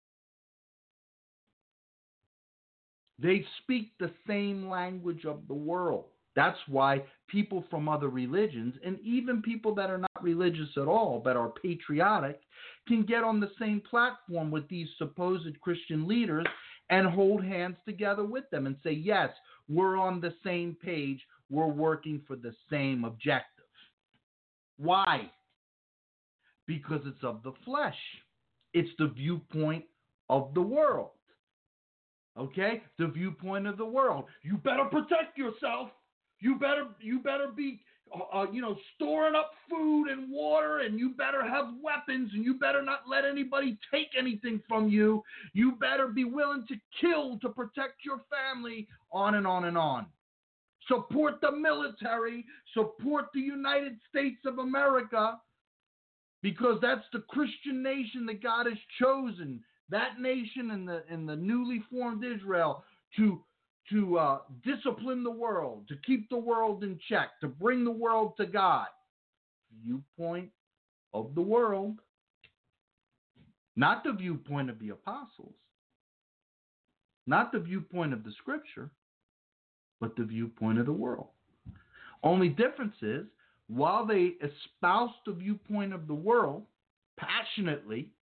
They speak the same language of the world. That's why people from other religions, and even people that are not religious at all, but are patriotic, can get on the same platform with these supposed Christian leaders and hold hands together with them and say, yes, we're on the same page. We're working for the same objective. Why? Because it's of the flesh. It's the viewpoint of the world. Okay? The viewpoint of the world. You better protect yourself. You better you better be uh, you know, storing up food and water, and you better have weapons, and you better not let anybody take anything from you. You better be willing to kill to protect your family, on and on and on. Support the military, support the United States of America, because that's the Christian nation that God has chosen, that nation and the in the newly formed Israel, to to uh, discipline the world, to keep the world in check, to bring the world to God. Viewpoint of the world, not the viewpoint of the apostles, not the viewpoint of the scripture, but the viewpoint of the world. Only difference is, while they espouse the viewpoint of the world passionately,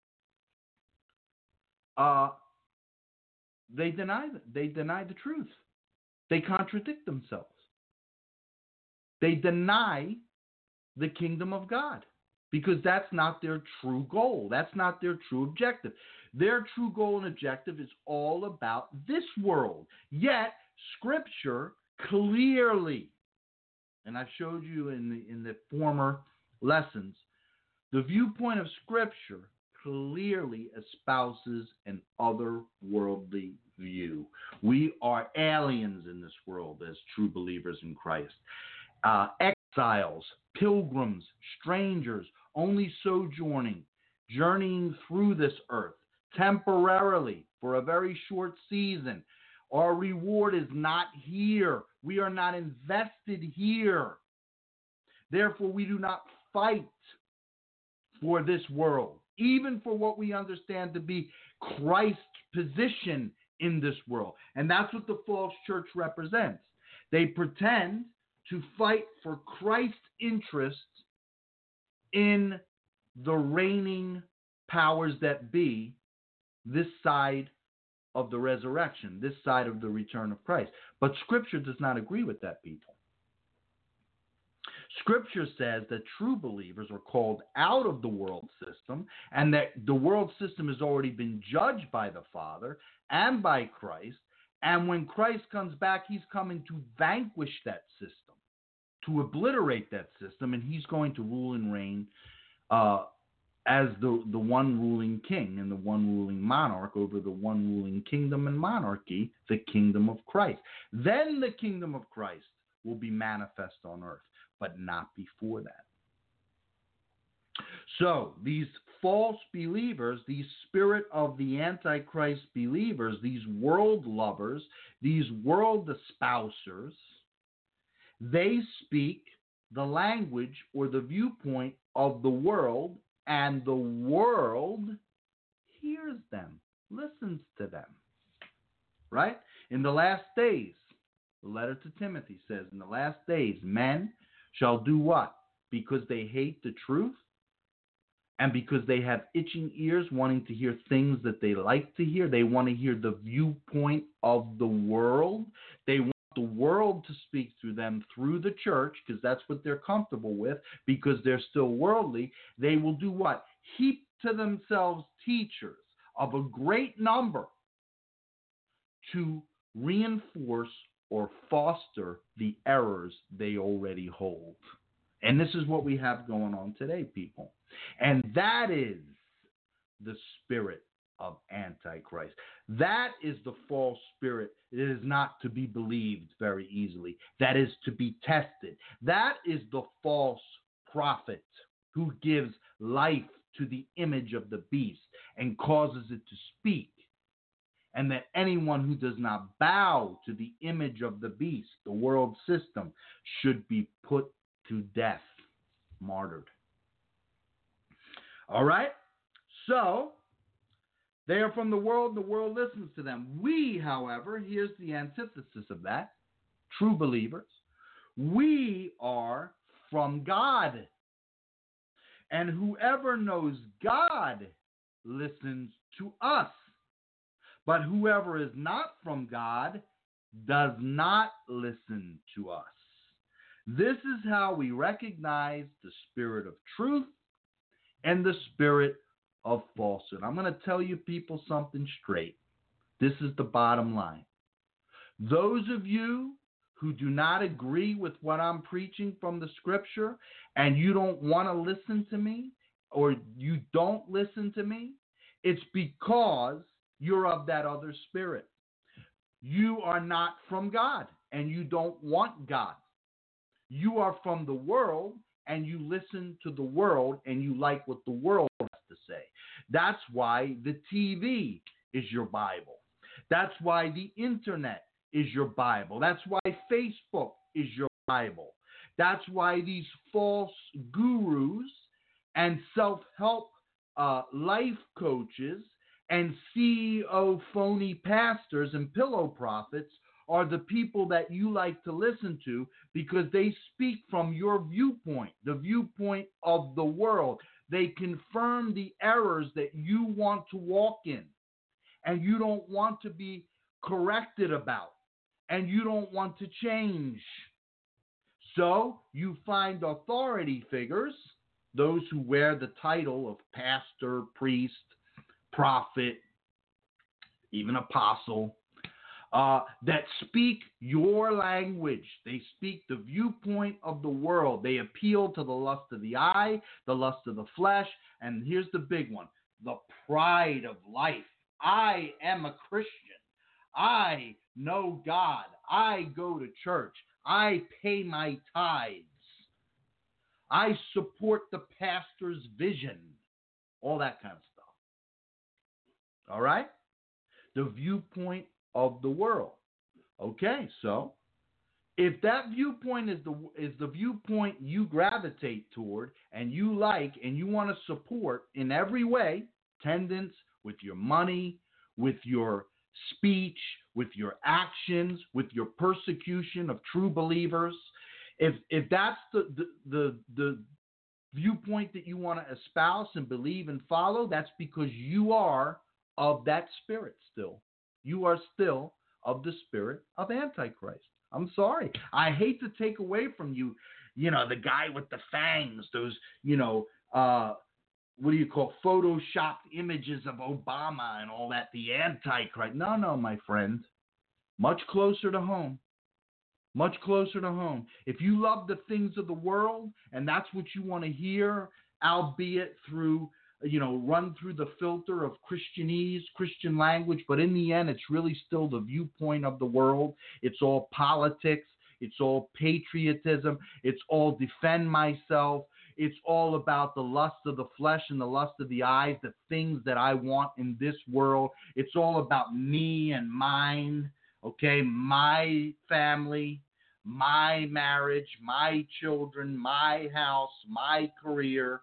uh, they deny they deny the truth. They contradict themselves. They deny the kingdom of God, because that's not their true goal. That's not their true objective. Their true goal and objective is all about this world. Yet Scripture clearly, and I've showed you in the in the former lessons, the viewpoint of Scripture clearly espouses an otherworldly view. We are aliens in this world as true believers in Christ. Uh, exiles, pilgrims, strangers, only sojourning, journeying through this earth temporarily for a very short season. Our reward is not here. We are not invested here. Therefore, we do not fight for this world, even for what we understand to be Christ's position in this world. And that's what the false church represents. They pretend to fight for Christ's interests in the reigning powers that be this side of the resurrection, this side of the return of Christ. But Scripture does not agree with that, people. Scripture says that true believers are called out of the world system, and that the world system has already been judged by the Father and by Christ. And when Christ comes back, he's coming to vanquish that system, to obliterate that system, and he's going to rule and reign uh, as the, the one ruling king and the one ruling monarch over the one ruling kingdom and monarchy, the kingdom of Christ. Then the kingdom of Christ will be manifest on earth, but not before that. So these false believers, these spirit of the Antichrist believers, these world lovers, these world espousers, they speak the language or the viewpoint of the world, and the world hears them, listens to them. Right? In the last days, the letter to Timothy says, in the last days, men shall do what? Because they hate the truth, and because they have itching ears wanting to hear things that they like to hear. They want to hear the viewpoint of the world. They want the world to speak through them through the church, because that's what they're comfortable with, because they're still worldly. They will do what? Heap to themselves teachers of a great number to reinforce or foster the errors they already hold. And this is what we have going on today, people. And that is the spirit of Antichrist. That is the false spirit. It is not to be believed very easily. That is to be tested. That is the false prophet who gives life to the image of the beast and causes it to speak. And that anyone who does not bow to the image of the beast, the world system, should be put to death, martyred. All right? So, they are from the world, the world listens to them. We, however, here's the antithesis of that, true believers, we are from God. And whoever knows God listens to us. But whoever is not from God does not listen to us. This is how we recognize the spirit of truth and the spirit of falsehood. I'm going to tell you people something straight. This is the bottom line. Those of you who do not agree with what I'm preaching from the scripture, and you don't want to listen to me, or you don't listen to me, it's because you're of that other spirit. You are not from God, and you don't want God. You are from the world, and you listen to the world, and you like what the world has to say. That's why the T V is your Bible. That's why the internet is your Bible. That's why Facebook is your Bible. That's why these false gurus and self-help uh, life coaches and C E O phony pastors and pillow prophets are the people that you like to listen to, because they speak from your viewpoint, the viewpoint of the world. They confirm the errors that you want to walk in and you don't want to be corrected about and you don't want to change. So you find authority figures, those who wear the title of pastor, priest, prophet, even apostle, uh, that speak your language. They speak the viewpoint of the world. They appeal to the lust of the eye, the lust of the flesh, and here's the big one, the pride of life. I am a Christian. I know God. I go to church. I pay my tithes. I support the pastor's vision. All that kind of stuff. All right? The viewpoint of the world. Okay, so if that viewpoint is the is the viewpoint you gravitate toward and you like and you want to support in every way, attendance, with your money, with your speech, with your actions, with your persecution of true believers, if if that's the the the, the viewpoint that you want to espouse and believe and follow, that's because you are of that spirit still. You are still of the spirit of Antichrist. I'm sorry. I hate to take away from you, you know, the guy with the fangs, those, you know, uh, what do you call photoshopped images of Obama and all that, the Antichrist. No, no, my friend. Much closer to home. Much closer to home. If you love the things of the world and that's what you want to hear, albeit through, you know, run through the filter of Christianese, Christian language, but in the end, it's really still the viewpoint of the world. It's all politics. It's all patriotism. It's all defend myself. It's all about the lust of the flesh and the lust of the eyes, the things that I want in this world. It's all about me and mine, okay, my family, my marriage, my children, my house, my career,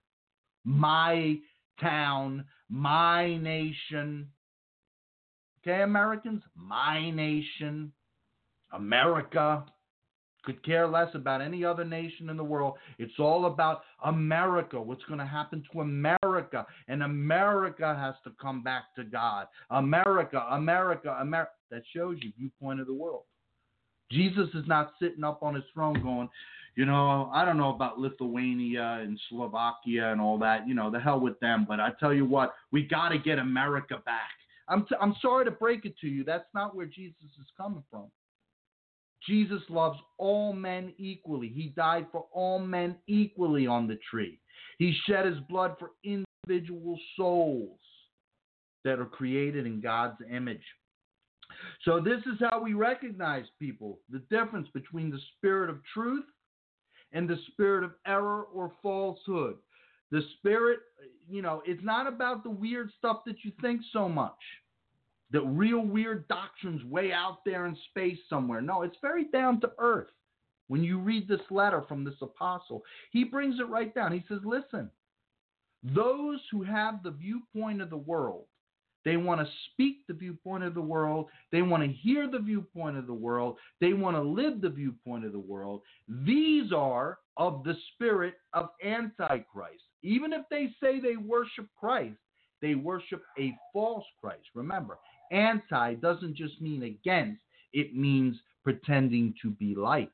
my town, my nation. Okay, Americans? My nation, America. Could care less about any other nation in the world. It's all about America. What's going to happen to America? And America has to come back to God. America, America, America. That shows you viewpoint of the world. Jesus is not sitting up on his throne going, you know, I don't know about Lithuania and Slovakia and all that. You know, the hell with them. But I tell you what, we got to get America back. I'm, t- I'm sorry to break it to you. That's not where Jesus is coming from. Jesus loves all men equally. He died for all men equally on the tree. He shed his blood for individual souls that are created in God's image. So this is how we recognize, people, the difference between the spirit of truth and the spirit of error or falsehood. The spirit, you know, it's not about the weird stuff that you think so much. The real weird doctrines way out there in space somewhere. No, it's very down to earth. When you read this letter from this apostle, he brings it right down. He says, listen, those who have the viewpoint of the world, they want to speak the viewpoint of the world. They want to hear the viewpoint of the world. They want to live the viewpoint of the world. These are of the spirit of Antichrist. Even if they say they worship Christ, they worship a false Christ. Remember, anti doesn't just mean against. It means pretending to be like.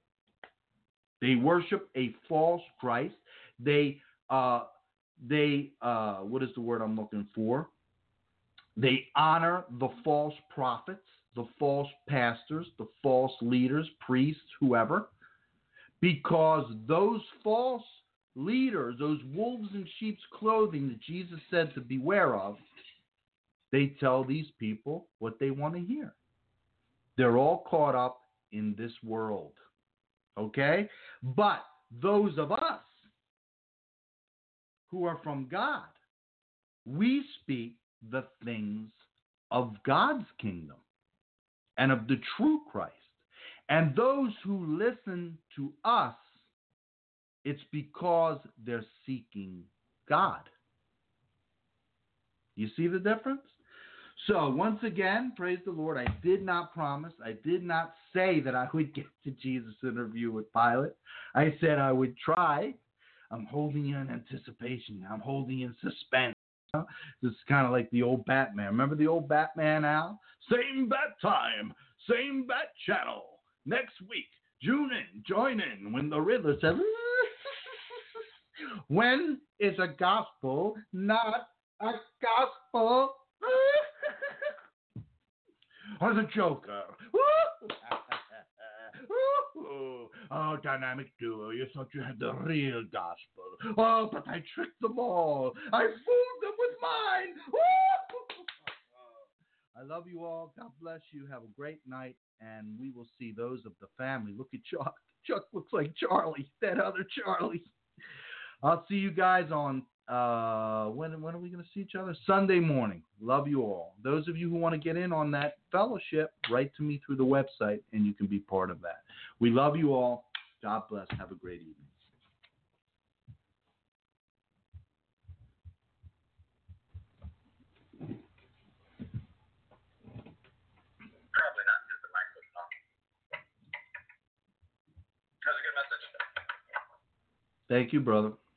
They worship a false Christ. They, uh, they, uh, what is the word I'm looking for? They honor the false prophets, the false pastors, the false leaders, priests, whoever, because those false leaders, those wolves in sheep's clothing that Jesus said to beware of, they tell these people what they want to hear. They're all caught up in this world. Okay? But those of us who are from God, we speak the things of God's kingdom and of the true Christ. And those who listen to us, it's because they're seeking God. You see the difference? So once again, praise the Lord, I did not promise, I did not say that I would get to Jesus' interview with Pilate. I said I would try. I'm holding you in anticipation. I'm holding you in suspense. This is kind of like the old Batman. Remember the old Batman, Al? Same bat time, same bat channel. Next week, tune in, join in when the Riddler says, when is a gospel not a gospel? Or the Joker. Oh, dynamic duo, you thought you had the real gospel. Oh, but I tricked them all. I fooled them with mine. I love you all. God bless you. Have a great night, and we will see those of the family. Look at Chuck. Chuck looks like Charlie, that other Charlie. I'll see you guys on, uh, when, when are we going to see each other? Sunday morning. Love you all. Those of you who want to get in on that fellowship, write to me through the website, and you can be part of that. We love you all. God bless. Have a great evening. Probably not because the mic was talking. That was a good message. Thank you, brother.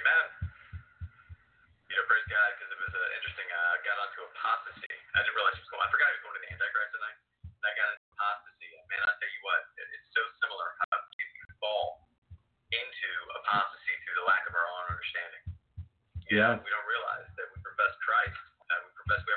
Amen. You know, praise God, because it was uh, interesting. Uh, I got onto apostasy. I didn't realize he was going. I forgot he was going to the Antichrist tonight. And I got into apostasy. Man, I tell you what, it, it's so similar how you can fall into apostasy through the lack of our own understanding. You Yeah. know, we don't realize that we profess Christ. Uh, we profess we